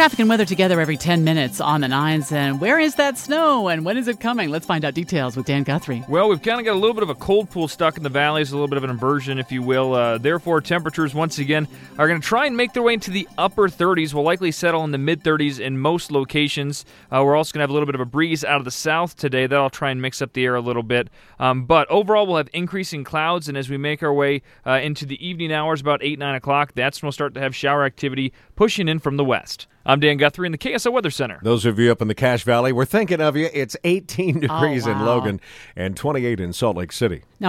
Traffic and weather together every 10 minutes on the nines. And where is that snow and when is it coming? Let's find out details with Dan Guthrie. Well, we've kind of got a little bit of a cold pool stuck in the valleys, a little bit of an inversion, if you will. Therefore, temperatures, once again, are going to try and make their way into the upper 30s. We'll likely settle in the mid-30s in most locations. We're also going to have a little bit of a breeze out of the south today. That'll try and mix up the air a little bit. But overall, we'll have increasing clouds, and as we make our way into the evening hours, about 8, 9 o'clock, that's when we'll start to have shower activity pushing in from the west. I'm Dan Guthrie in the KSL Weather Center. Those of you up in the Cache Valley, we're thinking of you. It's 18 degrees wow. in Logan and 28 in Salt Lake City. Now,